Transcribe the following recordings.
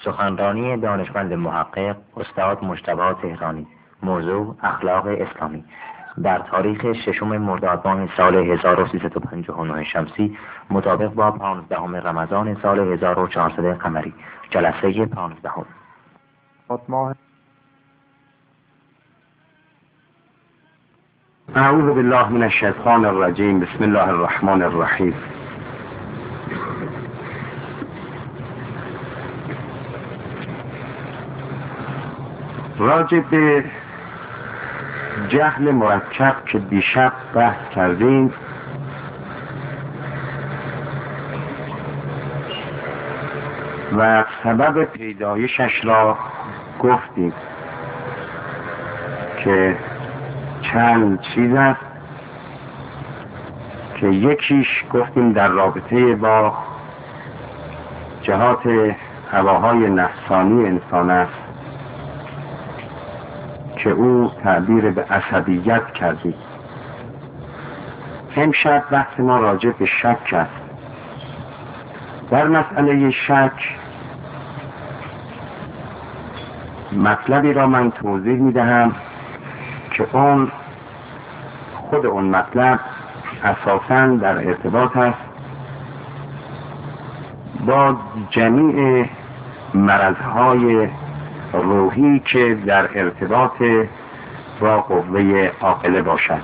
سخنرانی دانشمند محقق استاد مجتبی تهرانی. موضوع اخلاق اسلامی. در تاریخ 6 مرداد ماه سال 1359 شمسی مطابق با 15 رمضان سال 1400 قمری. جلسه 15. اعوذ بالله من الشیطان الرجیم. بسم الله الرحمن الرحیم. راجع به جهل مرکب که دیشب بحث کردیم، و سبب پیدایشش را گفتیم که چند چیز است که یکیش گفتیم در رابطه با جهات هواهای نفسانی انسان است که او تعبیر به عصبیت کردی. امشب بحث ما راجع به شک است. در مسئله شک مطلبی را من توضیح میدهم که خود اون مطلب اساساً در ارتباط است با جمیع مرضهای روحی که در ارتباط با قوه عاقله باشد.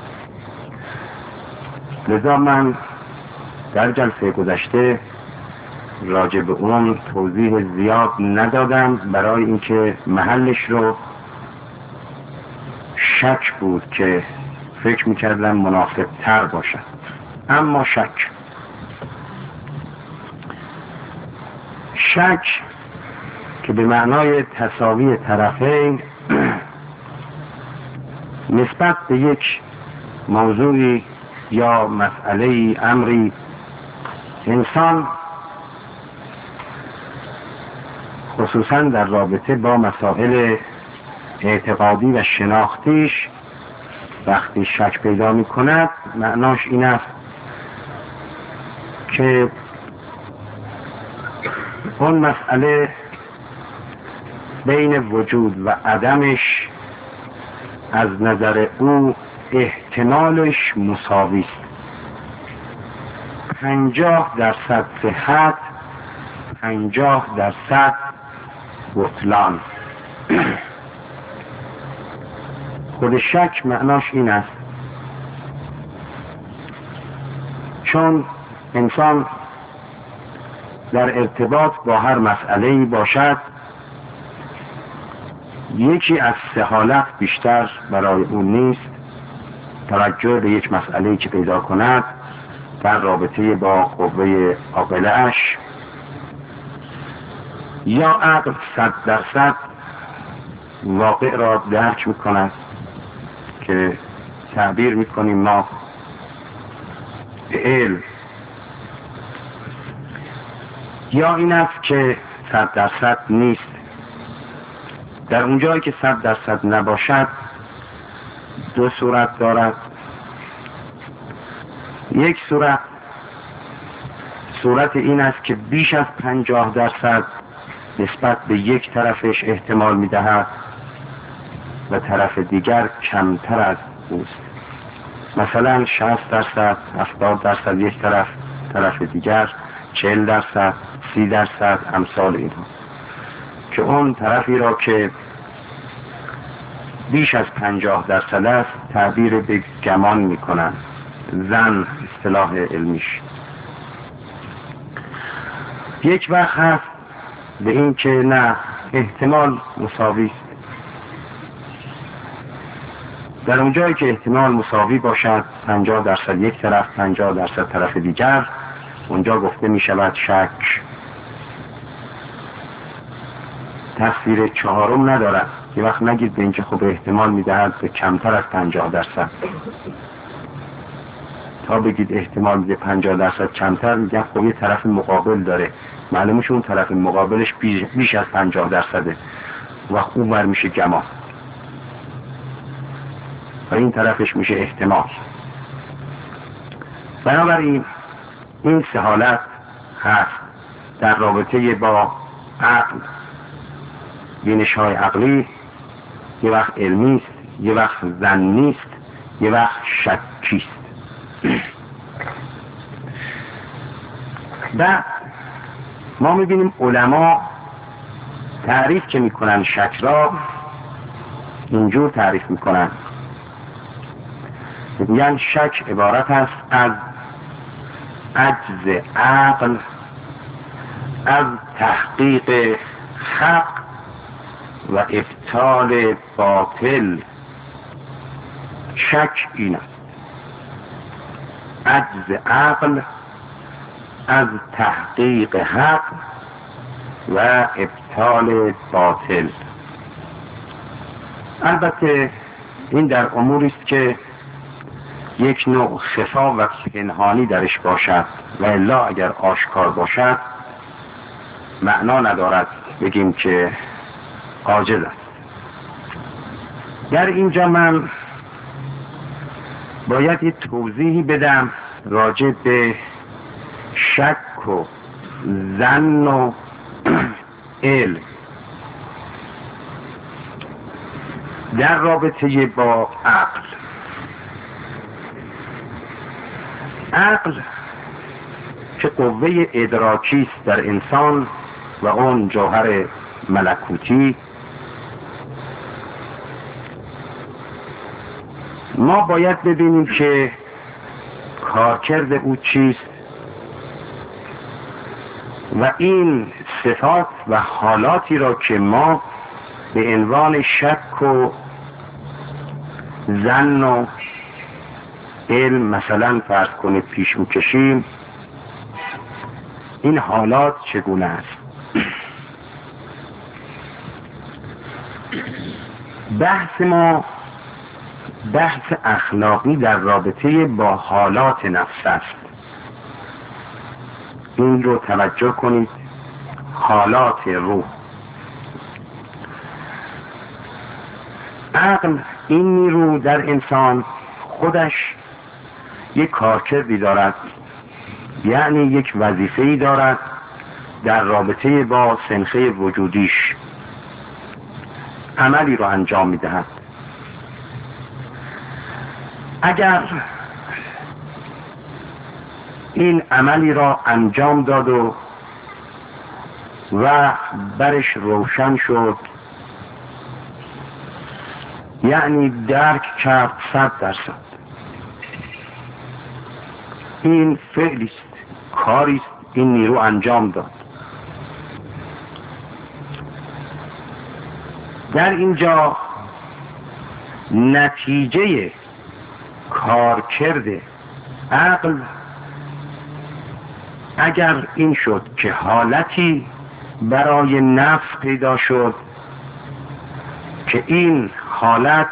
لذا من در جلسه گذشته راجع به اون توضیح زیاد ندادم، برای اینکه محلش رو شک بود که فکر میکردم مناسب تر باشد. اما شک که به معنای تساوی طرفین نسبت به یک موضوعی یا مسئله امری انسان خصوصا در رابطه با مسائل اعتقادی و شناختیش وقتی شک پیدا می کند، معناش این است که اون مسئله بین وجود و عدمش از نظر او احتمالش مساوی است. 50% صحت، 50% بطلان. خود شک معناش این است چون انسان در ارتباط با هر مسئله‌ای باشد، یکی از سه حالت بیشتر برای اون نیست توجه به یک مسئله‌ای که پیدا کند در رابطه با قوه عاقله اش، یا عقل 100% واقع را درک میکند که تعبیر میکنیم ما به علم، یا این است که 100% نیست. در اونجایی که 100% نباشد دو صورت دارد. یک صورت این است که بیش از 50% نسبت به یک طرفش احتمال میدهد و طرف دیگر کمتر از اوست. مثلا 60%، 70% یک طرف دیگر 40%، 30%، امثال اینها، که اون طرفی را که بیش از 50% است تعبیر به گمان میکنن، ظن اصطلاح علمیش. یک وقت هست به این که نه، احتمال مساوی است. در اونجایی که احتمال مساوی باشد، 50% یک طرف، 50% طرف دیگر، اونجا گفته می شود شک. تفسیر چهارم ندارد. یه وقت نگید به اینکه خب احتمال میدهد به کمتر از 50%. تا بگید احتمال میده 50% کمتر، میگن خب یه طرف مقابل داره، معلومه اون طرف مقابلش بیش از 50%، وقت اون ور میشه گمان و این طرفش میشه احتمال. بنابراین این سه حالت هست در رابطه با عقل، بینش‌های عقلی یه وقت علمی است، یه وقت ظنی است، یه وقت شکی است. و ما می‌بینیم علما تعریف که می‌کنن شک را اینجور تعریف می‌کنن، میگن شک عبارت است از عجز عقل از تحقیق حق و ابطال باطل. شک این است، عجز عقل از تحقیق حق و ابطال باطل. البته این در اموری است که یک نوع خفا و پنهانی درش باشد و الا اگر آشکار باشد معنا ندارد بگیم که عاجز است. در اینجا من باید یک توضیحی بدم راجع به شک و ظن و علم در رابطه با عقل. عقل که قوه ادراکی است در انسان و اون جوهر ملکوتی، ما باید ببینیم که کارکرد او چیست و این صفات و حالاتی را که ما به عنوان شک و ظن و علم مثلا فرض کنید پیش می‌کشیم، این حالات چگونه است. بحث ما بحث اخلاقی در رابطه با حالات نفس است. این رو توجه کنید، حالات روح. عقل، این نیرو در انسان خودش یک کارکردی دارد، یعنی یک وظیفه‌ای دارد در رابطه با سنخه وجودیش، عملی رو انجام می‌دهد. اگر این عملی را انجام داد و برش روشن شد، یعنی درک کرد 100%، این فعلی است، کاری است، این نیرو انجام داد. در اینجا نتیجه کارکرد عقل اگر این شد که حالتی برای نفس پیدا شد که این حالت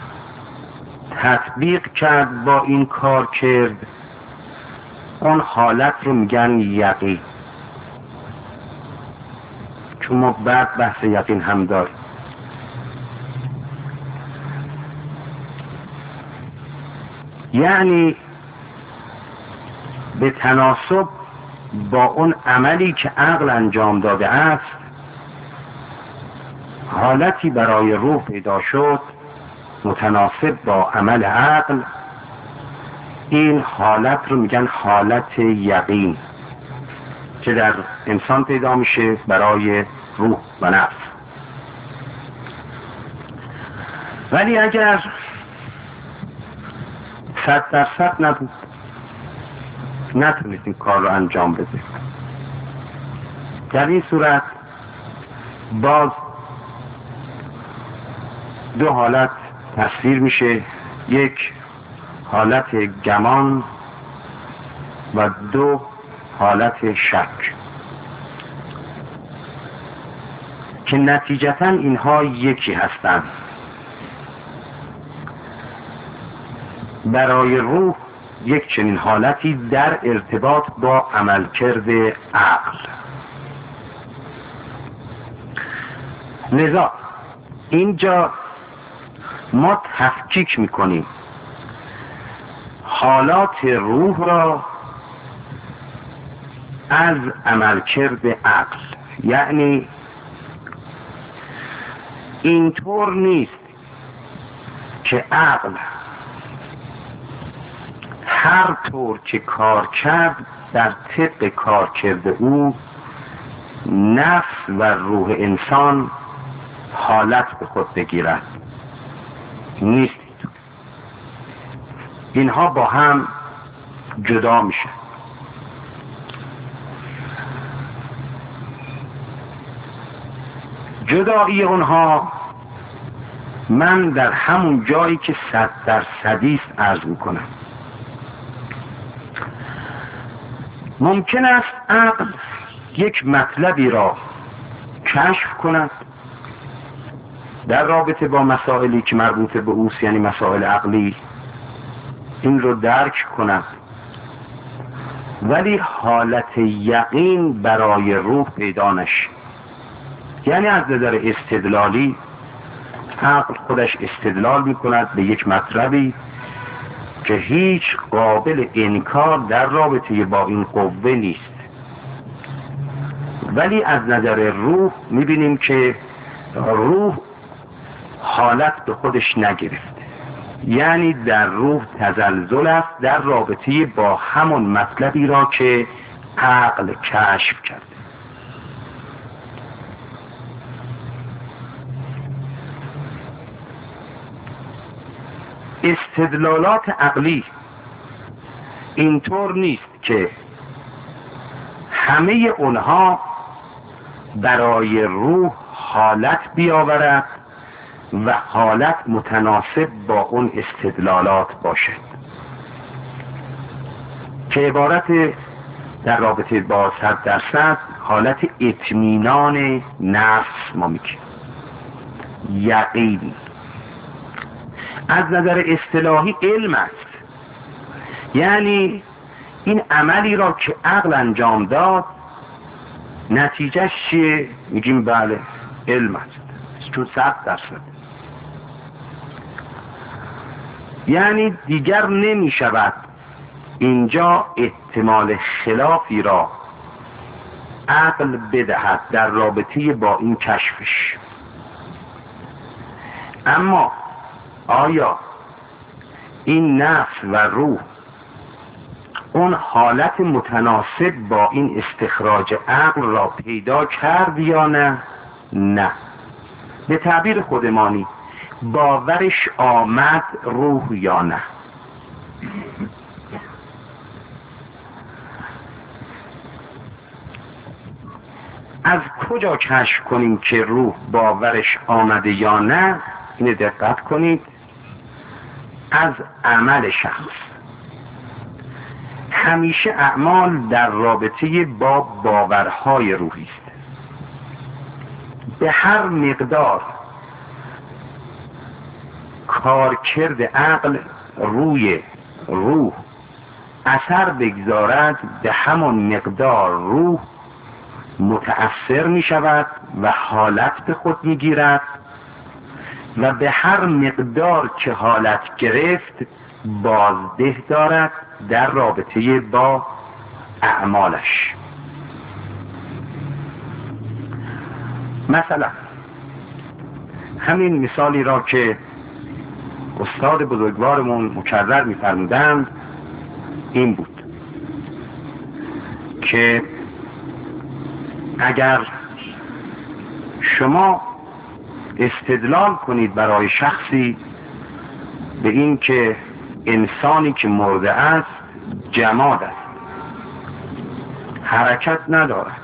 تطبیق کرد با این کارکرد، اون حالت رو میگن یقین. چون ما بعد بحث یقین هم داریم. یعنی به تناسب با اون عملی که عقل انجام داده است، حالتی برای روح پیدا شد متناسب با عمل عقل، این حالت رو میگن حالت یقین که در انسان پیدا میشه برای روح و نفس. ولی اگر 100% نبود، نتونید این کار رو انجام بده، در این صورت باز دو حالت تصویر میشه، یک حالت گمان و دو حالت شک، که نتیجتا اینها یکی هستند. برای روح یک چنین حالتی در ارتباط با عملکرد عقل. لذا اینجا ما تفکیک میکنیم حالات روح را از عملکرد عقل، یعنی اینطور نیست که عقل هر طور که کار کرد در طبق کار کرده او نفس و روح انسان حالت به خود بگیرد. نیست. اینها با هم جدا میشه. جدایی اونها من در همون جایی که 100% عرض میکنم. ممکن است عقل یک مطلبی را کشف کند در رابطه با مسائلی که مربوط به اوست، یعنی مسائل عقلی، این رو درک کند، ولی حالت یقین برای روح پیدا نشه. یعنی از نظر استدلالی عقل خودش استدلال میکند به یک مطلبی که هیچ قابل انکار در رابطه با این قوه نیست، ولی از نظر روح میبینیم که روح حالت به خودش نگرفته، یعنی در روح تزلزل است در رابطه با همون مطلبی را که عقل کشف کرده. استدلالات عقلی اینطور نیست که همه اونها برای روح حالت بیاورد و حالت متناسب با اون استدلالات باشد، که عبارت در رابطه با 100% حالت اطمینان نفس ما میگیم، یقین. از نظر اصطلاحی علم است، یعنی این عملی را که عقل انجام داد نتیجهش چیه؟ میگیم بله علم است، چون 100%. یعنی دیگر نمی شود اینجا احتمال خلافی را عقل بدهد در رابطه با این کشفش. اما آیا این نفس و روح اون حالت متناسب با این استخراج عقل را پیدا کرد یا نه؟ نه. به تعبیر خودمانی باورش آمد روح یا نه؟ از کجا کشف کنیم که روح باورش آمده یا نه؟ اینه دقت کنید. از عمل شخص. همیشه اعمال در رابطه با باورهای روحی است. به هر مقدار کارکرد عقل روی روح اثر بگذارد، به همان مقدار روح متأثر می شود و حالت به خود می گیرد، و به هر مقدار که حالت گرفت بازده دارد در رابطه با اعمالش. مثلا همین مثالی را که استاد بزرگوارمون مکرر می‌فرمودند این بود که اگر شما استدلال کنید برای شخصی به این که انسانی که مرده است جماد است، حرکت ندارد،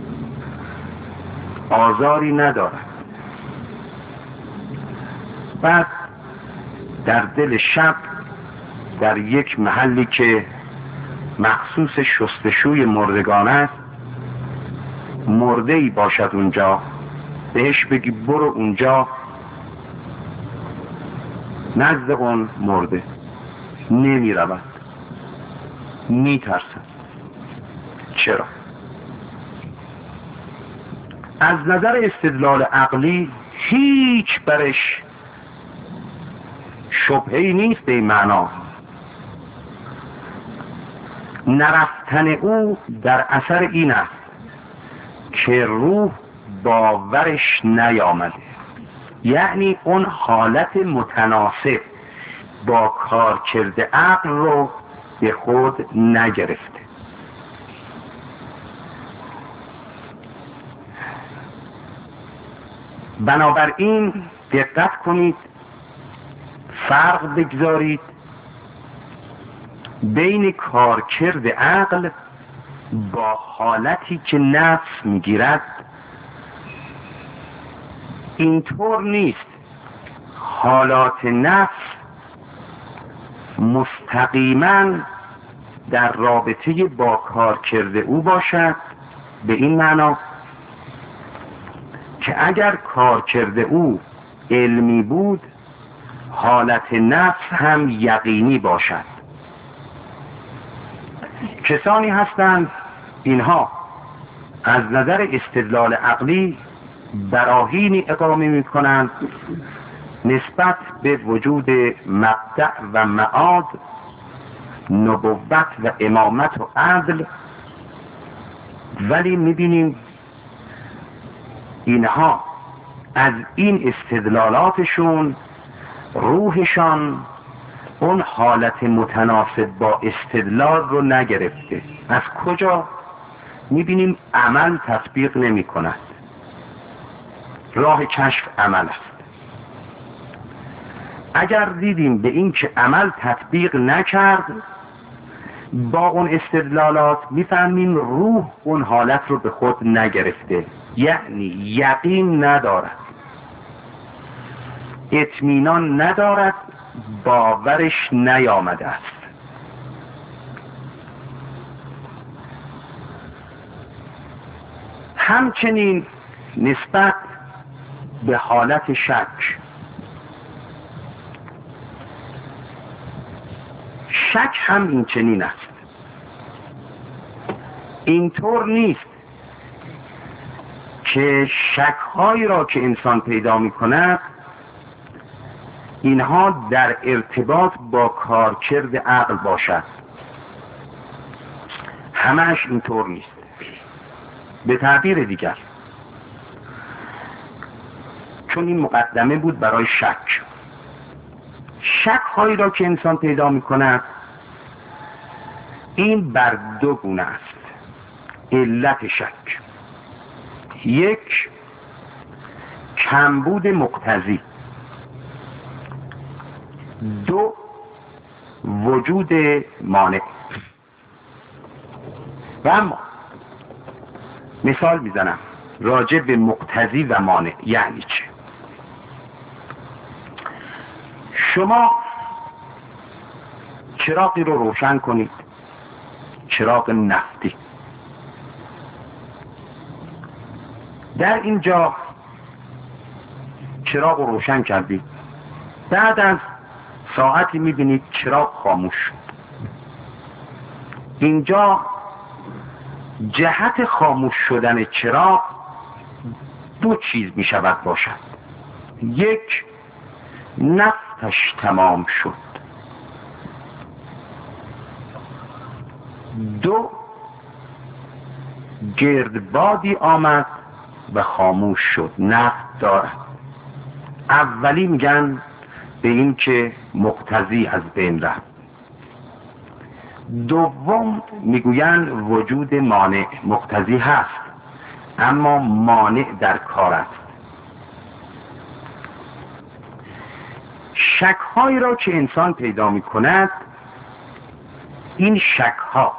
آزاری ندارد، بعد در دل شب در یک محلی که مخصوص شستشوی مردگان است مرده‌ای باشد اونجا، بهش بگی برو اونجا نزد اون مرده، نمی رود، می ترسد. چرا؟ از نظر استدلال عقلی هیچ برش شبهه‌ای نیست به این معنا. نرفتن او در اثر این است که روح باورش نیامده. یعنی اون حالت متناسب با کارکرد عقل رو به خود نگرفته. بنابراین دقت کنید، فرق بگذارید بین کارکرد عقل با حالتی که نفس میگیرد. اینطور نیست حالات نفس مستقیما در رابطه با کارکرد او باشد، به این معنا که اگر کارکرد او علمی بود حالت نفس هم یقینی باشد. کسانی هستند اینها از نظر استدلال عقلی براهینی اقامه می کنند نسبت به وجود مبدأ و معاد، نبوت و امامت و عدل، ولی می بینیم اینها از این استدلالاتشون روحشان اون حالت متناسب با استدلال رو نگرفته. از کجا؟ میبینیم عمل تطبیق نمی کند. راه کشف عمل است. اگر دیدیم به این که عمل تطبیق نکرد با اون استدلالات، میفهمیم روح اون حالت رو به خود نگرفته، یعنی یقین ندارد، اطمینان ندارد، باورش نیامده است. همچنین نسبت به حالت شک هم این چنین است. اینطور نیست که شک‌هایی را که انسان پیدا می‌کند اینها در ارتباط با کارکرد عقل باشد. همه‌اش اینطور نیست. به تعبیر دیگر، چون این مقدمه بود برای شک هایی را که انسان پیدا می کند این بر دو گونه است. علت شک: یک، کمبود مقتضی، دو، وجود مانع. و اما مثال میزنم راجع به مقتضی و مانع. یعنی چه؟ شما چراغی رو روشن کنید، چراغ نفتی. در اینجا چراغ رو روشن کردید، بعد از ساعتی میبینید چراغ خاموش شد. اینجا جهت خاموش شدن چراغ دو چیز میشود باشد: یک، نفتش تمام شد، دو، گردبادی آمد و خاموش شد، نفت دارد. اولی میگن به این که مقتضی از بین رفت، دوم میگویند وجود مانع. مقتضی هست اما مانع در کار است. شک‌هایی را که انسان پیدا می‌کند، این شک‌ها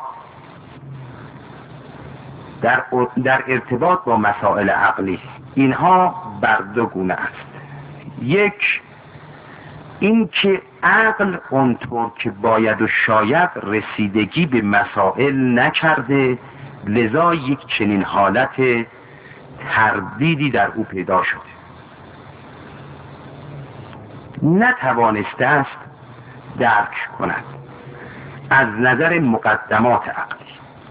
در ارتباط با مسائل عقلی اینها بر دو گونه است. یک، این که عقل اونطور که باید و شاید رسیدگی به مسائل نکرده، لذا یک چنین حالت تردیدی در او پیدا شده، نتوانسته است درک کند از نظر مقدمات عقلی،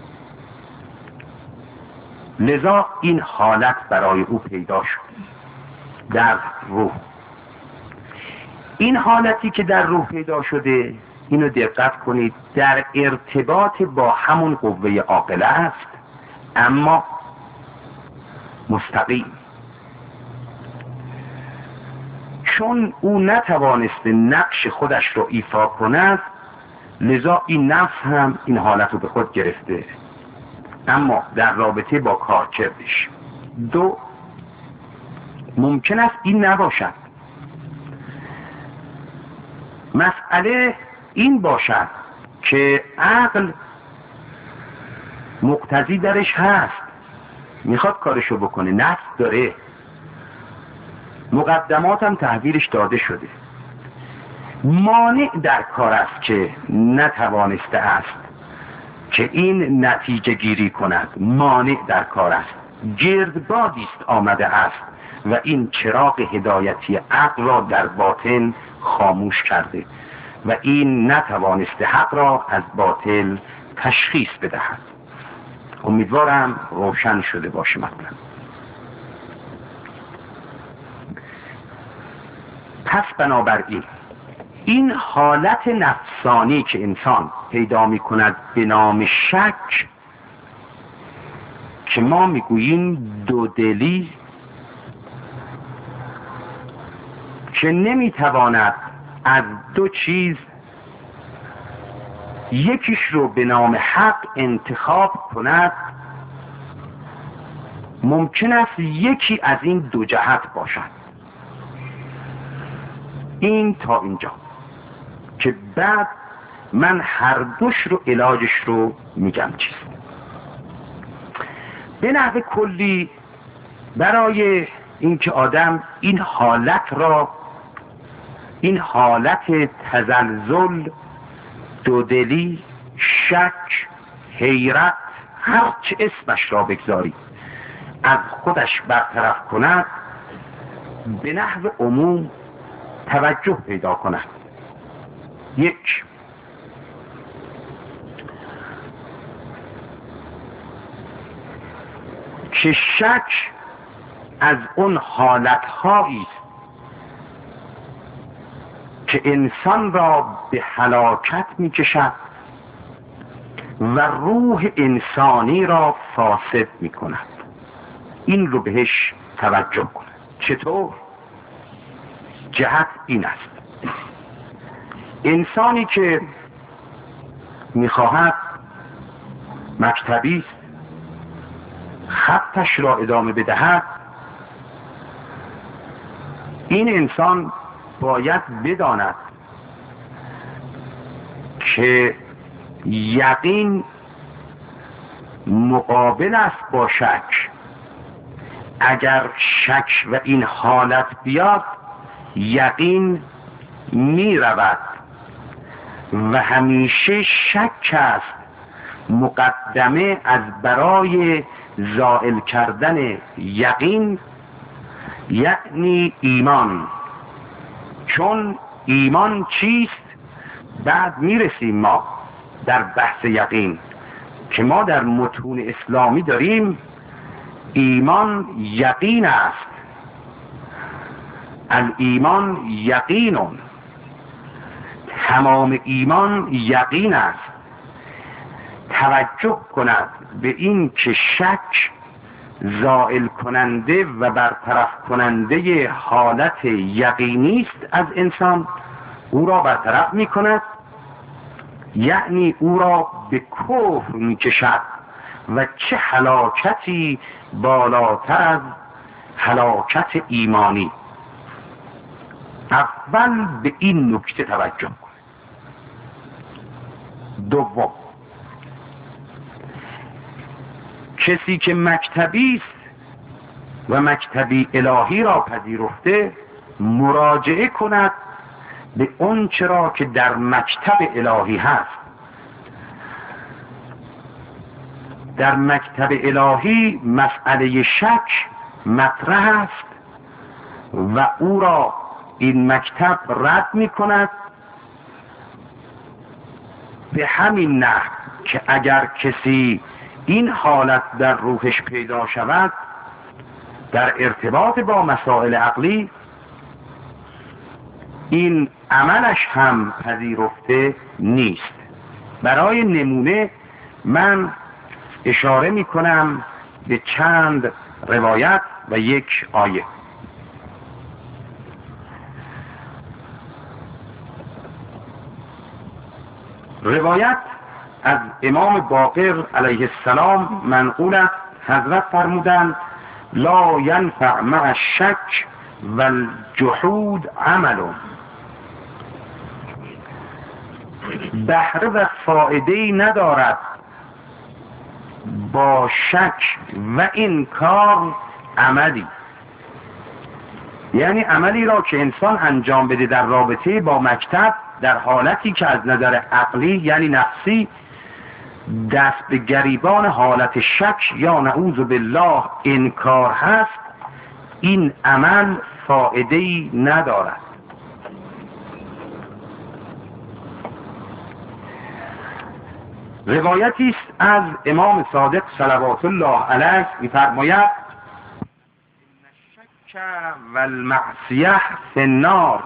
لذا این حالت برای او پیدا شد در روح. این حالتی که در روح پیدا شده، اینو دقت کنید، در ارتباط با همون قوه عاقله است، اما مستقیم. چون او نتوانسته نقش خودش رو ایفا کند، لذا این نفس هم این حالت رو به خود گرفته، اما در رابطه با کارکردش. دو، ممکن است این نباشد. مسئله این باشد که عقل مقتضی درش هست، میخواد کارشو بکنه، نفس داره، مقدمات هم تحویلش داده شده، مانع در کار است که نتوانسته است که این نتیجه گیری کند. مانع در کار است، گردبادی است آمده است و این چراغ هدایتی عقل را در باطن خاموش کرده و این نتوانسته حق را از باطل تشخیص بدهد. امیدوارم روشن شده باشه مطلب. پس بنابراین این حالت نفسانی که انسان پیدا می کند به نام شک، که ما میگوییم دودلی، که نمیتواند از دو چیز یکیش رو به نام حق انتخاب کند، ممکن است یکی از این دو جهت باشد. این تا اینجا که بعد من هر دوش رو علاجش رو میگم چیست. به نحو کلی برای اینکه آدم این حالت تزلزل، دودلی، شک، حیرت، هر چه اسمش را بگذاری، از خودش برطرف کند، به نحو عموم توجه پیدا کند. یک، که شک از اون حالتهایی است که انسان را به هلاکت می کشد و روح انسانی را فاسد می کند. این رو بهش توجه کند. چطور؟ جهت این است: انسانی که میخواهد مکتبی خطش را ادامه بدهد، این انسان باید بداند که یقین مقابل است با شک. اگر شک و این حالت بیاد، یقین می رود و همیشه شک است مقدمه از برای زائل کردن یقین، یعنی ایمان. چون ایمان چیست؟ بعد میرسیم ما در بحث یقین که ما در متون اسلامی داریم ایمان یقین است. الایمان یقینون، تمام ایمان یقین است. توجه کند به این که شک زائل کننده و برطرف کننده حالت یقینی است از انسان، او را برطرف می کند، یعنی او را به کفر می کشد و چه هلاکتی بالاتر از هلاکت ایمانی. اول به این نکته توجه کن. دوم، کسی که مکتبی است و مکتبی الهی را پذیرفته، مراجعه کند به اون چرا که در مکتب الهی هست. در مکتب الهی مسئله شک مطرح است و او را این مکتب رد می کند، به همین نحو که اگر کسی این حالت در روحش پیدا شود در ارتباط با مسائل عقلی، این عملش هم پذیرفته نیست. برای نمونه من اشاره می کنم به چند روایت و یک آیه. روایت از امام باقر علیه السلام منقول است، حضرت فرمودند لا ینفع مع الشک والجحود عمل. بهره و فایده‌ای ندارد با شک و انکار عملی، یعنی عملی را که انسان انجام بده در رابطه با مکتب در حالتی که از نظر عقلی یعنی نفسی دست به گریبان حالت شک یا نعوذ بالله انکار هست، این عمل فایده‌ای ندارد. روایتی است از امام صادق صلوات الله علیه می‌فرماید الشک و المعصیه فی النار،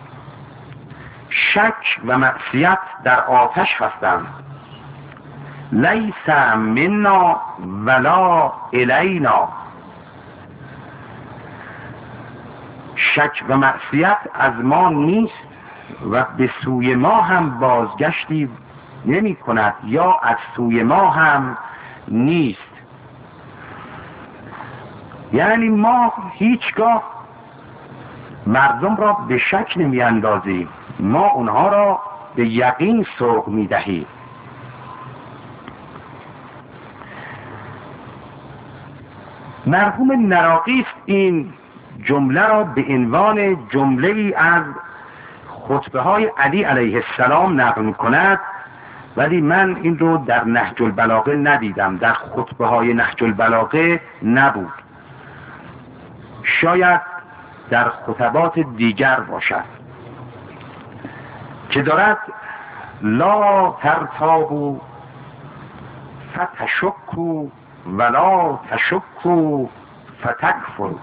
شک و معصیت در آتش هستند، لیس منا ولا الینا، شک و معصیت از ما نیست و به سوی ما هم بازگشتی نمی کند یا از سوی ما هم نیست. یعنی ما هیچگاه مردم را به شک نمی اندازیم، ما اونها را به یقین سوق می دهیم. مرحوم نراقی است این جمله را به عنوان جمله ای از خطبه های علی علیه السلام نقل می کند، ولی من این رو در نهج البلاغه ندیدم، در خطبه های نهج البلاغه نبود، شاید در خطبات دیگر باشد که دارد لا ترتابوا فتشکوا ولا تشکوا فتکفروا،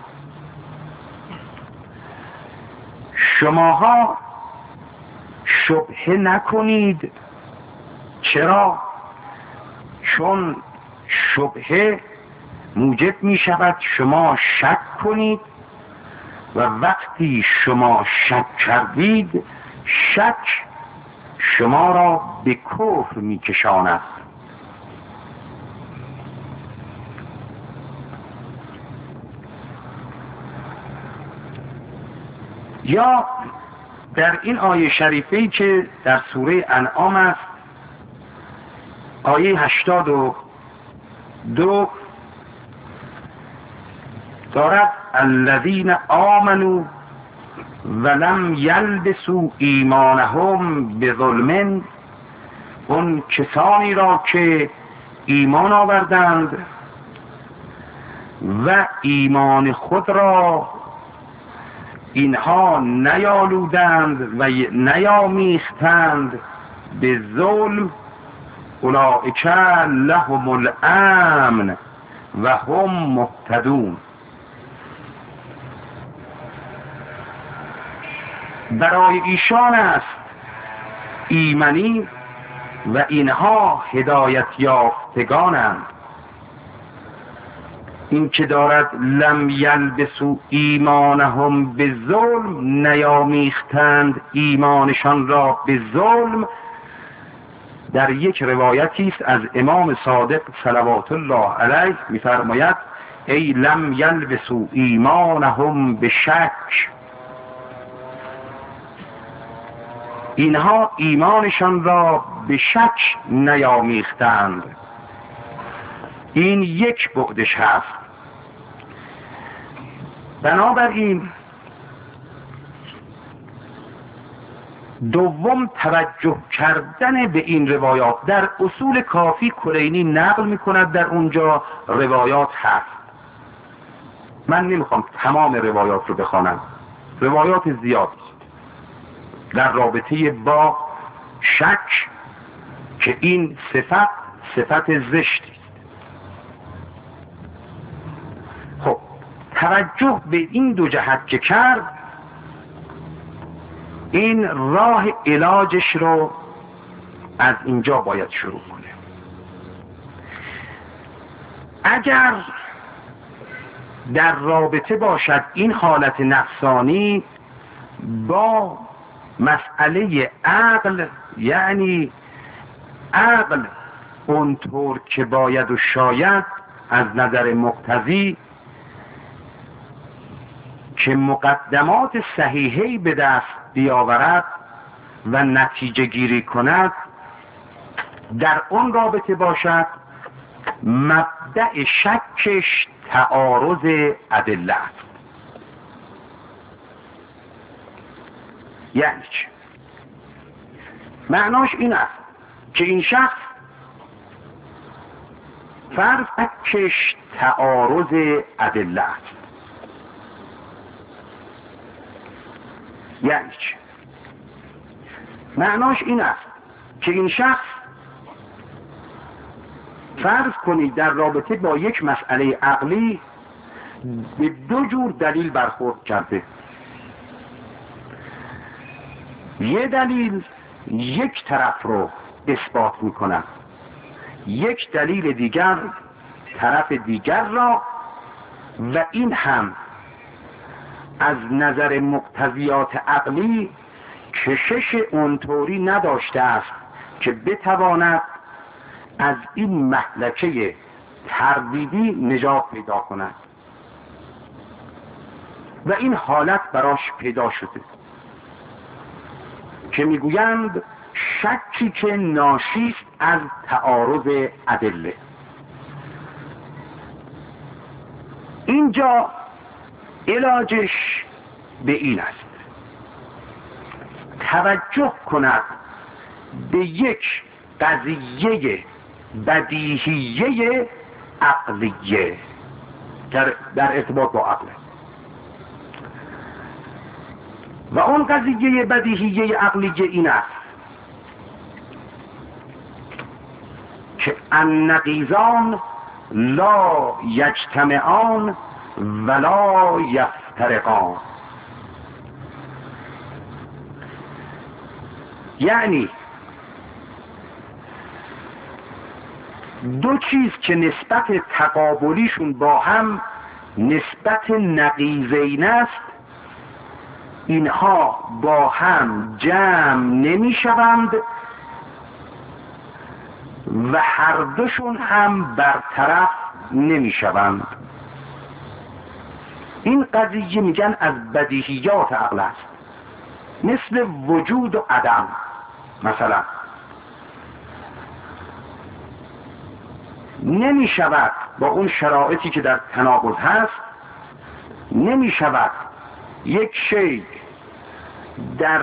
شماها شبهه نکنید. چرا؟ چون شبهه موجب می شود شما شک کنید و وقتی شما شک کردید شک شما را به کفر می کشاند. یا در این آیه شریفه‌ای که در سوره انعام است، آیه 82 دارد الذین آمنوا ولم یلبسوا ایمانهم بظلم، اون کسانی را که ایمان آوردند و ایمان خود را اینها نیالودند و نیامیختند به ظلم، اولئک لهم الامن و هم مهتدون، برای ایشان است ایمنی و اینها هدایت یافتگانند. این که دارد لم یلبسوا ایمانهم به ظلم، نیامیختند ایمانشان را به ظلم، در یک روایتی است از امام صادق صلوات الله علیه می‌فرماید ای لم یلبسوا ایمانهم به شک، اینها ایمانشان را به شک نیامیختند. این یک بعدش هست. بنابراین دوم توجه کردن به این روایات، در اصول کافی کلینی نقل می کند در اونجا روایات هست، من نمیخوام تمام روایات رو بخوانم، روایات زیاد در رابطه با شک که این صفت زشتی. خب توجه به این دو جهت که کرد، این راه علاجش رو از اینجا باید شروع کنه. اگر در رابطه باشد این حالت نفسانی با مسئله عقل، یعنی عقل اونطور که باید و شاید از نظر مقتضی که مقدمات صحیحی به دست بیاورد و نتیجه گیری کند در اون رابطه باشد، مبدأ شکش تعارض ادله است. یعنی چه؟ معناش این است که این شخص فرض شکش تعارض ادله است. یعنی چه؟ معناش این است که این شخص فرض کنید در رابطه با یک مسئله عقلی به دو جور دلیل برخورد کرده. یه دلیل یک طرف رو اثبات می‌کند، یک دلیل دیگر طرف دیگر را، و این هم از نظر مقتضیات عقلی کشش اونطوری نداشته است که بتواند از این مهلکه تردیدی نجات پیدا کند و این حالت براش پیدا شده که میگویند شکی که ناشی است از تعارض ادله. اینجا علاجش به این است توجه کند به یک قضیه بدیهیه عقلیه در ارتباط با عقل، و اون قضیه بدیهیه عقلیه این است که النقیضان لا یجتمعان ولا یفترقان. یعنی دو چیز که نسبت تقابلیشون با هم نسبت نقیضین است، اینها با هم جمع نمی شوند و هر دوشون هم برطرف نمی شوند. این قضیه میگن از بدیهیات عقل است، مثل وجود و عدم. مثلا نمی شود با اون شرایطی که در تناقض هست، نمی شود یک شی در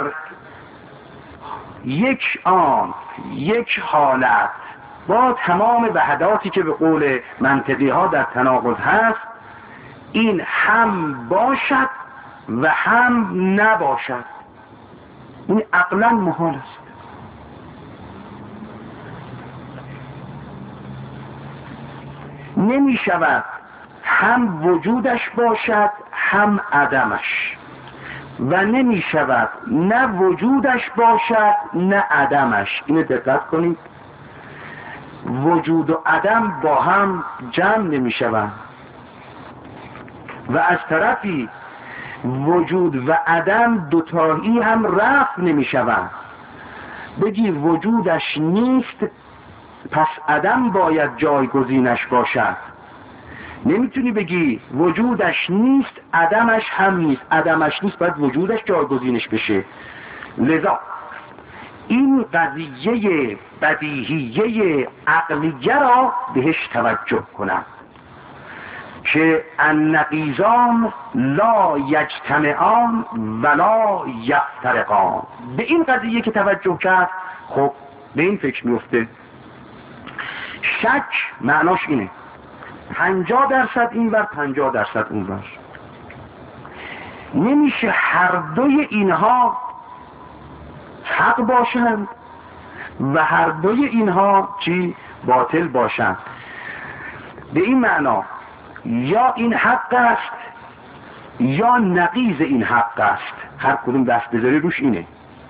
یک آن یک حالت با تمام وحداتی که به قول منطقی ها در تناقض هست این هم باشد و هم نباشد. این عقلا محال است. نمی شود هم وجودش باشد هم عدمش، و نمی شود نه وجودش باشد نه عدمش. اینو دقت کنید، وجود و عدم با هم جمع نمی شوند و از طرفی وجود و عدم دوتایی هم رفع نمی شوند. بگی وجودش نیست پس عدم باید جایگزینش باشد. نمیتونی بگی وجودش نیست عدمش هم نیست، عدمش نیست باید وجودش جایگزینش بشه. لذا این قضیه بدیهیه عقلیه را بهش توجه کنم که النقیضان لا یجتمعان ولا یفترقان. به این قضیه که توجه کرد، خب به این فکر میفته شک معناش اینه 50% این ور 50% اون ور. نمیشه هر دوی اینها حق باشند و هر دوی اینها چی باطل باشند. به این معنا یا این حق است یا نقیض این حق است. هر کدوم دست بذاری روش اینه،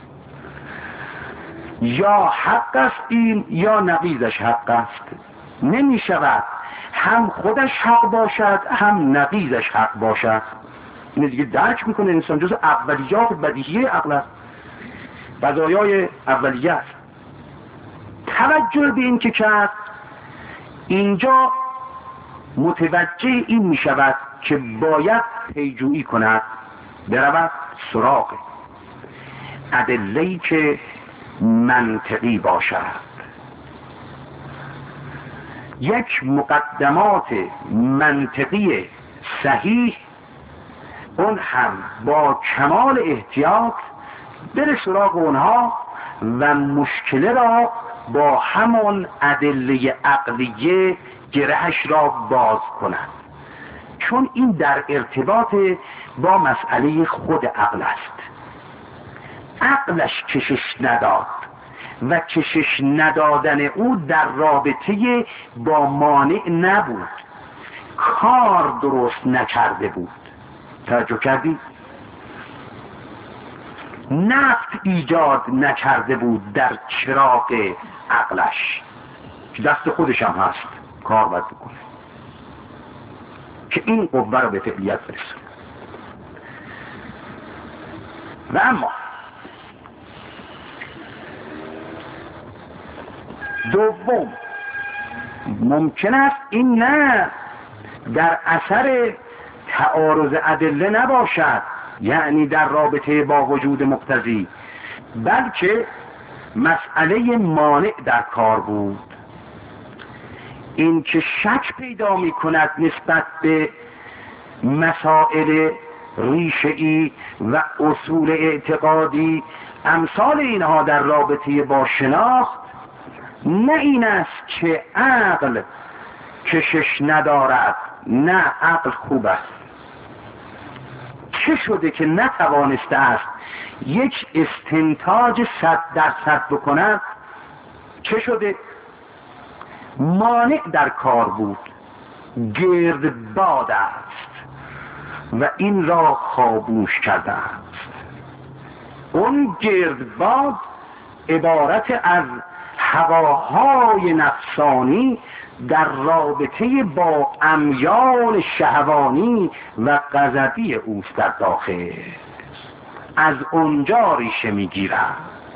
یا حق است این یا نقیضش حق است. نمی شود هم خودش حق باشد هم نقیضش حق باشد. اینه دیگه درک میکنه انسان، جز اولیات بدیهیه عقل است، قضایای اولیه است. توجه به این که کرد، اینجا متوجه این می شود که باید پیجویی کند، برود سراغ ادله‌ای که منطقی باشد، یک مقدمات منطقی صحیح، اون هم با کمال احتیاط بره سراغ اونها و مشکل را با همون ادله عقلیه گرهش را باز کند، چون این در ارتباط با مسئله خود عقل است. عقلش کشش نداد و کشش ندادن او در رابطه با مانع نبود، کار درست نکرده بود. توجه کردی؟ نفت ایجاد نکرده بود در چراغ عقلش که دست خودش هم هست، کار باید بکنه که این قوه رو به فعلیت برسونه. و اما دوم، ممکن است این نه در اثر تعارض ادله نباشد، یعنی در رابطه با وجود مقتضی، بلکه مسئله مانع در کار بود. این که شک پیدا می کند نسبت به مسائل ریشه‌ای و اصول اعتقادی امثال اینها در رابطه با شناخت، نه این است که عقل کشش ندارد، نه عقل خوب است. چه شده که نتوانسته است یک استنتاج 100% بکند؟ چه شده؟ مانع در کار بود، گرد باد است و این را خاموش کرده است. اون گرد باد عبارت از هواهای نفسانی در رابطه با امیال شهوانی و غضبی اوست در داخل، از اونجا ریشه میگیرند.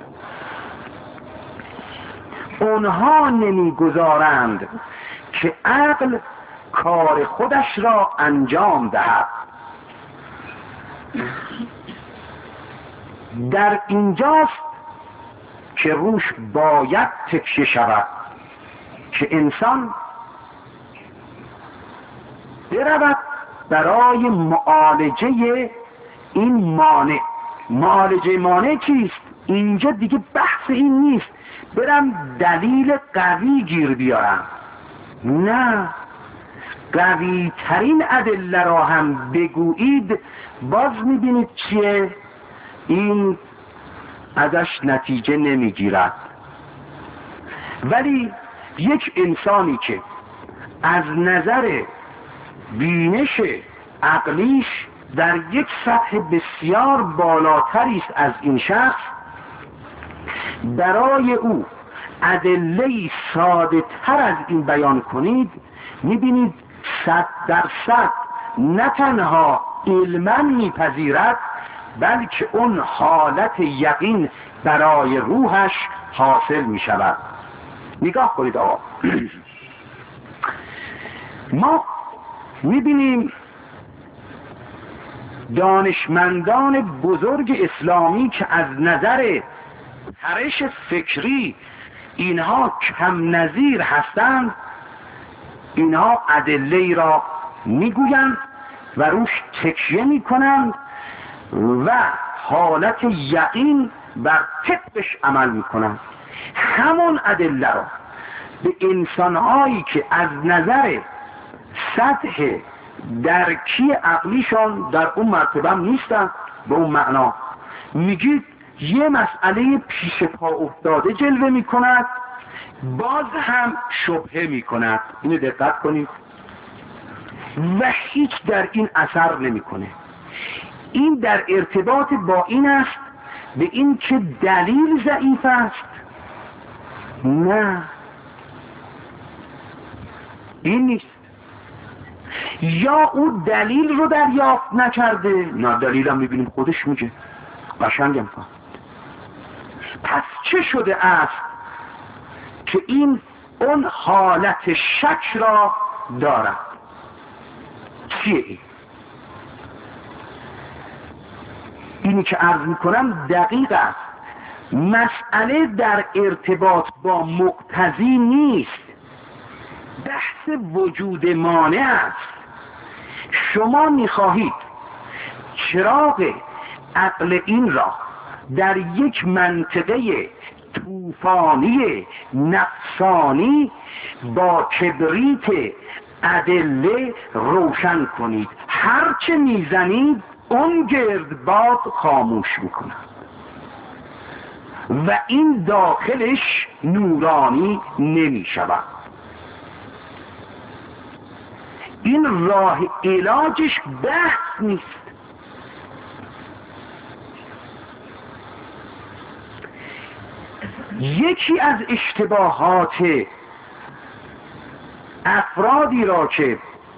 اونها نمیگذارند که عقل کار خودش را انجام دهد. در اینجاست که روش باید تکیه شود که انسان برود برای معالجه این مانع. معالجه مانع چیست؟ اینجا دیگه بحث این نیست برم دلیل قوی گیر بیارم، نه، قوی ترین ادله را هم بگویید باز میبینید چیه؟ این ازش نتیجه نمیگیرد. ولی یک انسانی که از نظر بینش عقلیش در یک سطح بسیار بالاتری است از این شخص، برای او ادله ساده تر از این بیان کنید، میبینید 100% نه تنها علما میپذیرد، بلکه اون حالت یقین برای روحش حاصل میشود. نگاه کنید آقا، ما میبینیم دانشمندان بزرگ اسلامی که از نظر پرش فکری اینها کم نظیر هستند، اینها ادله را میگویند و روش تکیه میکنند و حالت یقین بر طبقش عمل میکنند. همون ادله را به انسانهایی که از نظر سطح درکی عقلیشان در اون مرتبه هم نیستن، به اون معنا میگید یه مسئله پیش پا افتاده جلوه میکند، باز هم شبهه میکند. اینو دقت کنید و هیچ در این اثر نمیکنه. این در ارتباط با این است به این که دلیل ضعیف است؟ نه، این نیست. یا او دلیل رو دریافت نکرده؟ نه، دلیل هم میبینیم خودش میگه، قشنگم. پس چه شده است که این اون حالت شک را دارد. چیه این؟ اینی که عرض میکنم دقیق است. مسئله در ارتباط با مقتضی نیست، بحث وجود مانع است. شما میخواهید چراغ عقل این را در یک منطقه طوفانی نفسانی با کبریت ادله روشن کنید، هرچه میزنید اون گردباد خاموش میکنند و این داخلش نورانی نمیشود. این راه علاجش بحث نیست. یکی از اشتباهات افرادی را که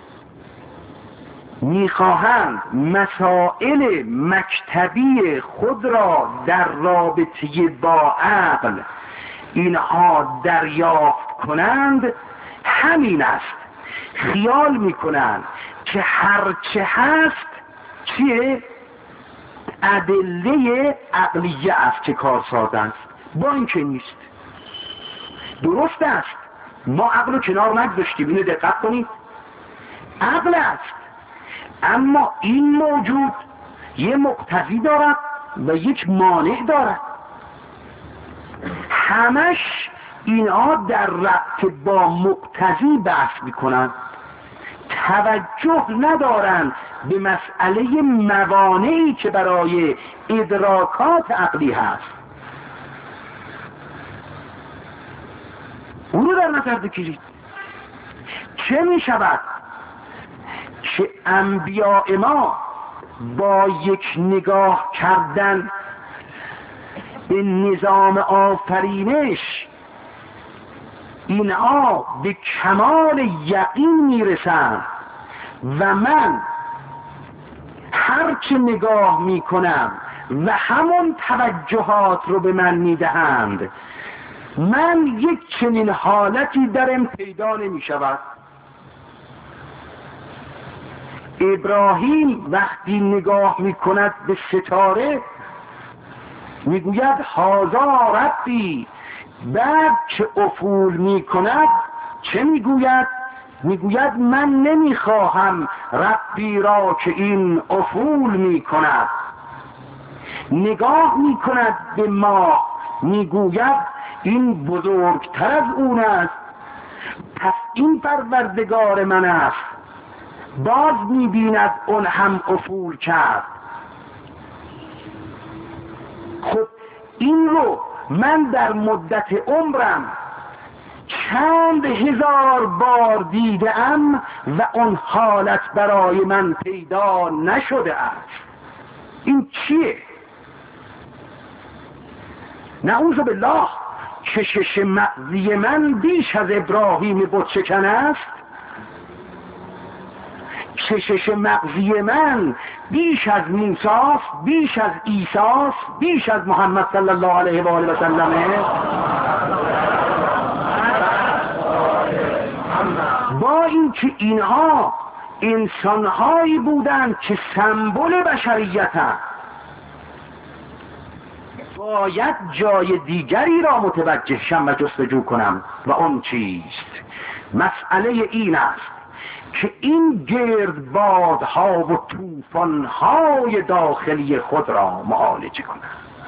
میخواهند مسائل مکتبی خود را در رابطه با عقل اینها دریافت کنند همین است. خیال میکنند که هرچه هست چیه؟ ادله عقلیه است که کارساز است. با این که نیست. درست است، ما عقل رو کنار نگذاشتیم، اینو دقت کنید، عقل است، اما این موجود یه مقتضی دارد و یک مانع دارد. همش اینا در ربط با مقتضی بحث میکنن، توجه ندارن به مسئله موانعی که برای ادراکات عقلی هست. اون رو در نظر بگیرید. چه می شود که انبیاء ما با یک نگاه کردن به نظام آفرینش اینها به کمال یقین میرسند و من هرچه نگاه میکنم و همون توجهات رو به من میدهند، من یک چنین حالتی درم پیدا نمی شود. ابراهیم وقتی نگاه می کند به ستاره میگوید هذا ربی. بعد که افول می کند چه میگوید؟ میگوید من نمیخواهم ربی را که این افول می کند. نگاه می کند به ما، میگوید این بزرگتر از اون است، پس این پروردگار من است. باز میبیند اون هم افول کرد. خب این رو من در مدت عمرم چند هزار بار دیدم و اون حالت برای من پیدا نشده است. این چیه؟ نعوذ بالله، کشش مغزی من بیش از ابراهیم بتشکن است. کشش مغزی من بیش از موسی است، بیش از عیسی است، بیش از محمد صلی الله علیه و آله و سلم. با اینکه اینها انسانهایی بودند که سمبل بشریتند، باید جای دیگری را متوجه شم و جستجو کنم و اون چیست؟ مسئله این است که این گردبادها و طوفانهای داخلی خود را معالجه کنم.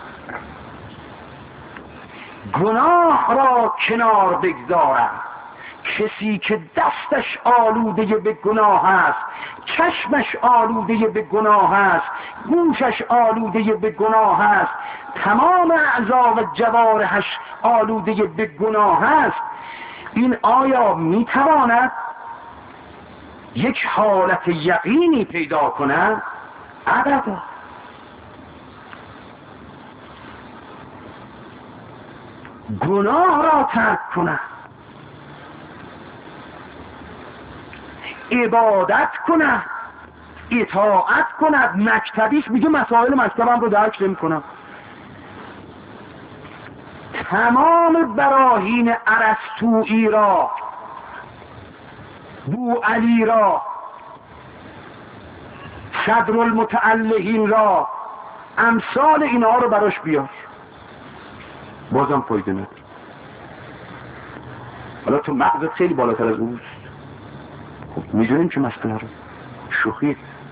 گناه را کنار بگذارم. کسی که دستش آلوده به گناه است، چشمش آلوده به گناه است، گوشش آلوده به گناه است، تمام اعضا و جوارحش آلوده به گناه است، این آیا میتواند یک حالت یقینی پیدا کند؟ ابدا. گناه را ترک کند، عبادت کند، اطاعت کند. مکتبیش میگه مسائل مکتبم رو درک نمی کنم. تمام براهین ارسطویی را، بوعلی را، صدرالمتعلقین را، امثال اینها رو براش بیار، بازم فایده نداره. حالا تو مغزت خیلی بالاتر از اوست. خب میدونیم چه مسئله رو، شوخی.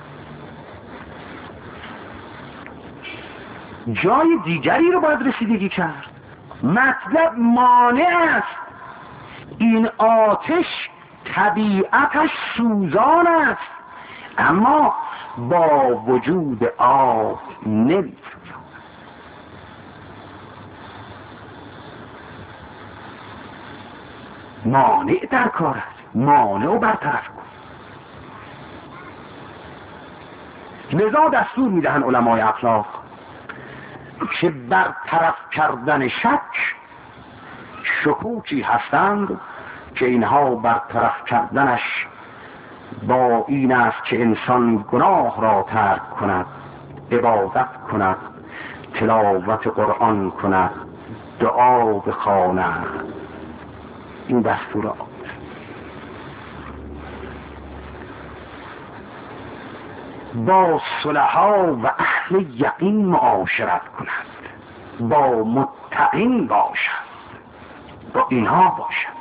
جای دیگری رو باید رسیدگی کرد. مطلب مانع است. این آتش طبیعتش سوزان است، اما با وجود آب نمی‌سوزد. مانع در کار است، مانع رو برطرف کن. لذا دستور میدهن علمای اخلاق که برطرف کردن شک شکوکی هستند که اینها برطرف کردنش با این است که انسان گناه را ترک کند، عبادت کند، تلاوت قرآن کند، دعا بخواند. این دستور آمد. با صلحا و اهل یقین معاشرت کند، با متقین باشد، با اینها باشد.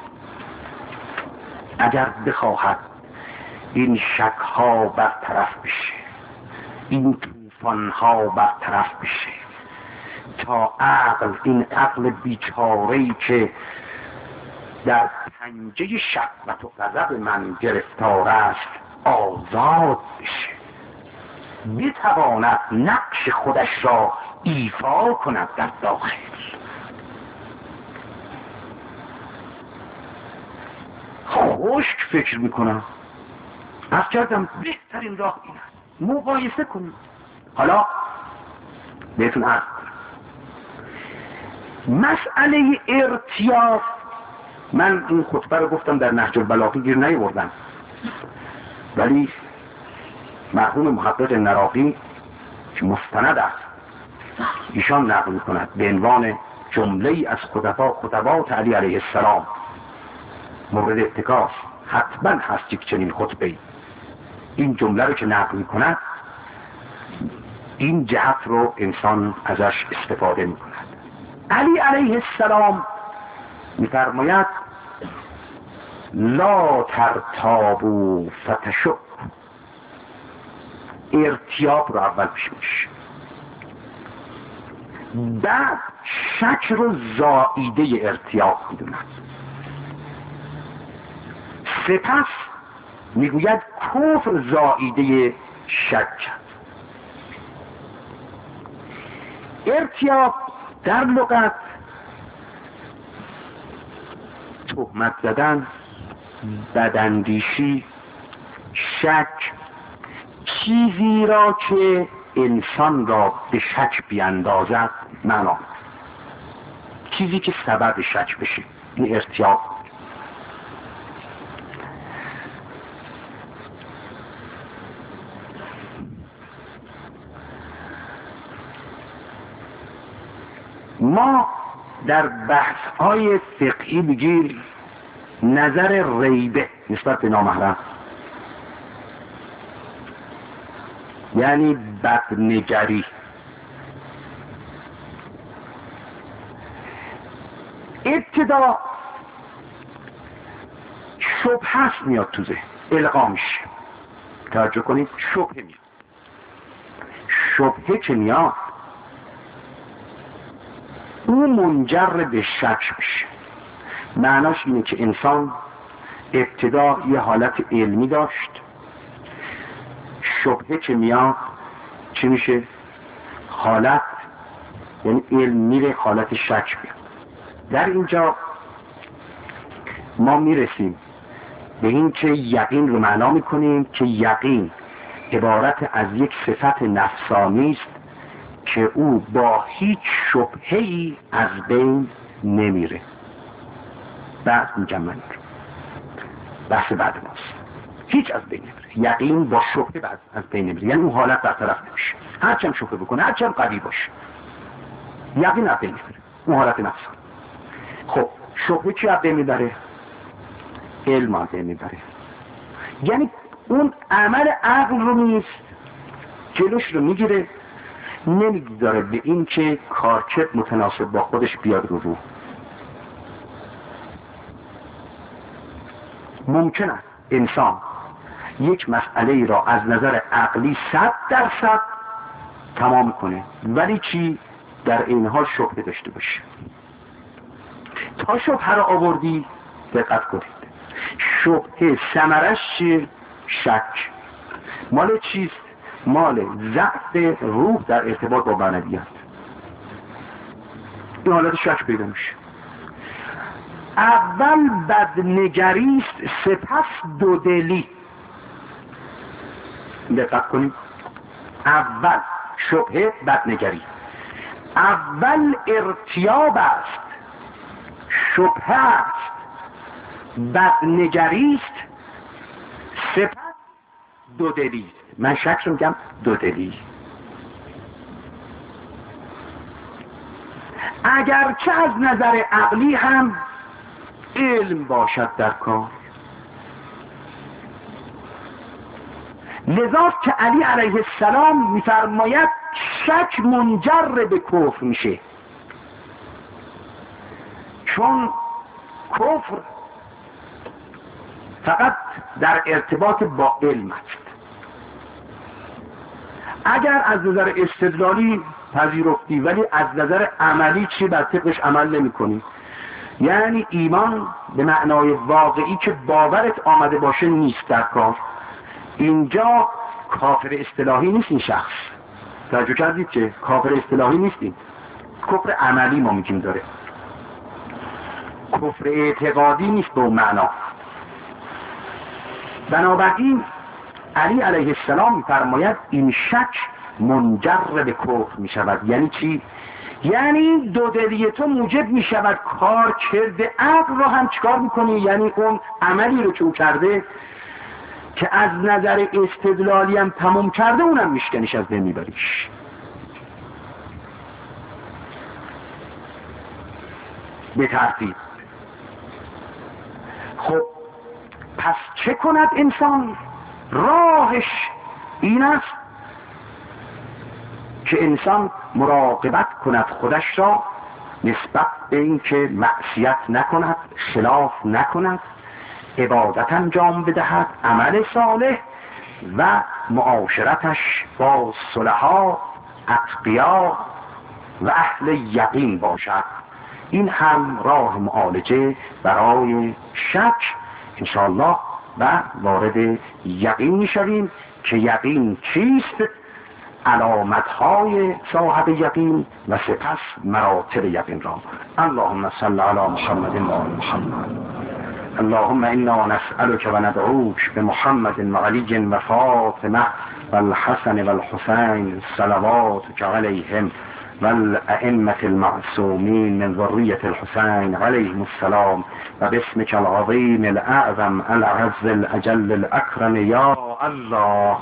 اگر بخواهد این شک ها برطرف بشه، این طوفان ها برطرف بشه، تا عقل، این عقل بیچاره‌ای که در پنجه شهوت و غضب من گرفتار است آزاد بشه، بتواند نقش خودش را ایفا کند در داخل. خشک فکر میکنم، از کردم بهترین راه این است، مقایسه کنید. حالا بهتون عرض کنم مسئله ارتیاف. من این خطبه رو گفتم در نهج البلاغه گیر نیاوردم، ولی مرحوم محقق نراقی که مستند است ایشان نقل میکند به عنوان جمله از خطبات علی علیه السلام مورد اتکاس. حتما هست یک چنین خطبه‌ای. این جمله رو که نقل میکند این جهت رو انسان ازش استفاده میکند. علی علیه السلام میفرماید لا ترتابوا فتشب. ارتیاب رو اول پیش میشه، بعد شک رو زائیده ارتیاب میدوند، سپس میگوید کفر زائیده شک. ارتیاب در لغت تهمت زدن، بداندیشی، شک، چیزی را که انسان را به شک بیاندازد معنا، چیزی که سبب شک بشه، این ارتیاب. ما در بحث‌های فقهی بگیر نظر ریبه نسبت به نامحرم، یعنی بدنگری، ابتدا شبهه میاد تو ذهن، القا میشه. توجه کنید، شبهه میاد. شبهه که میاد او منجر به شک میشه. معناش اینه که انسان ابتدا یه حالت علمی داشت، شبهه که میاد چی میشه؟ حالت، یعنی علم میره حالت شک میاد. در اینجا ما میرسیم به این که یقین رو معنا میکنیم که یقین عبارت از یک صفت نفسانی است که او با هیچ شبهه‌ای از بین نمیره. بعد میگم من بحث بعد ماست، هیچ از بین نمیره. یقین با شبهه بعد از بین نمیره، یعنی اون حالت برطرف نمیشه. هرچند شبهه بکنه، هرچند قوی باشه، یقین از بین نمیره، اون حالت نفسانی. خب شبهه چی از بین میبره؟ علم از بین میبره. یعنی اون عمل عقل رو نیست، جلوش رو میگیره، نمیگذاره به این که کارکرد متناسب با خودش بیاد رو. ممکن است انسان یک مسئله را از نظر عقلی 100% تمام کنه، ولی چی؟ در این حال شبهه داشته باشه. تا شبهه را آوردی دقت کنید، شبهه ثمرش چیه؟ شک. مال چیست؟ مال ضعف روح در ارتباط با معنویت. این حالت شک پیدا میشه. اول بدنگری است، سپس دودلی. دقت کنید، اول شبهه بدنگری، اول ارتیاب است، شبهه است، بدنگری است، سپس دودلی. من شک رو میگم دودلی. اگرچه از نظر عقلی هم علم باشد در کار. لذا که علی علیه السلام میفرماید شک منجر به کفر میشه، چون کفر فقط در ارتباط با علم است. اگر از نظر استدلالی پذیرفتی ولی از نظر عملی چی بر طبقش عمل نمی کنی، یعنی ایمان به معنای واقعی که باورت آمده باشه نیست در کار، اینجا کافر اصطلاحی نیست این شخص. توجه کردید که کافر اصطلاحی نیستیم، کفر عملی ما میگیم داره، کفر اعتقادی نیست به اون معنا. بنابراین علی علیه السلام فرماید این شک منجر به کفر می شود. یعنی چی؟ یعنی دودلی تو موجب می شود کار کرده عقل رو هم چکار می کنی؟ یعنی اون عملی رو که او کرده که از نظر استدلالی هم تمام کرده اونم میشکنیش، از بین میبریش. به ترتیب. خب پس چه کند انسان؟ راهش این است که انسان مراقبت کند خودش را نسبت به این که معصیت نکند، خلاف نکند، عبادت انجام بدهد، عمل صالح و معاشرتش با صلحا، اتقیا و اهل یقین باشد. این هم راه معالجه برای شک انشاءالله و وارد یقین میشویم که یقین چیست، علامتهای صاحب یقین و سپس مراتب یقین را. اللهم صل علی محمد و آل محمد. اللهم انا نسألك و ندعوك بمحمد و علی و فاطمه و الحسن و الحسین صلواتك علیهم و الائمة المعصومین من ذریة الحسین علیهم السلام و باسمك العظیم الاعظم الأعز الأجل الأكرم یا الله.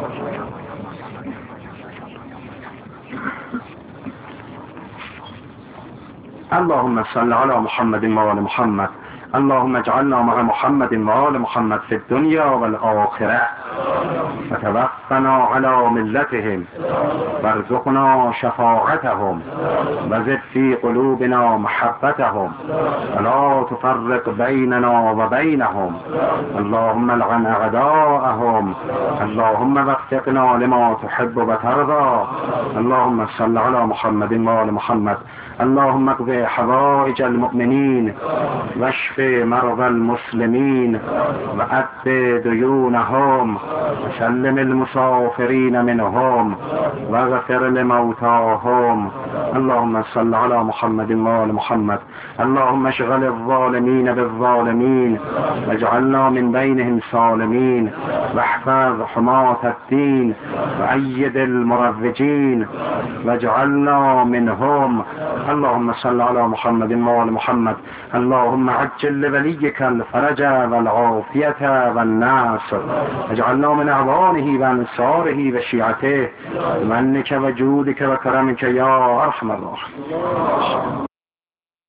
اللهم صل على محمد وآل محمد. اللهم اجعلنا مع محمد وآل محمد في الدنيا والآخرة وتوفنا على ملتهم وارزقنا شفاعتهم وزد في قلوبنا محبتهم ولا تفرق بيننا وبينهم. اللهم العن أعداءهم. اللهم وفقنا لما تحب وترضى. اللهم صل على محمد وآل محمد. اللهم اقض حوائج المؤمنين واشف مرضى المسلمين وأد ديونهم وسلم المسافرين منهم واغفر لموتاهم. اللهم صل على محمد وآل محمد. اللهم اشغل الظالمين بالظالمين واجعلنا من بينهم سالمين واحفظ حماة الدين وأيد المروجين واجعلنا منهم. اللهم صل على محمد وآل محمد. اللهم عجل لوليك الفرج والعافية والنصر. اجعلنا من أعوانه وأنصاره وشيعته بمنك وجودك وكرمك يا أرحم الراحمين.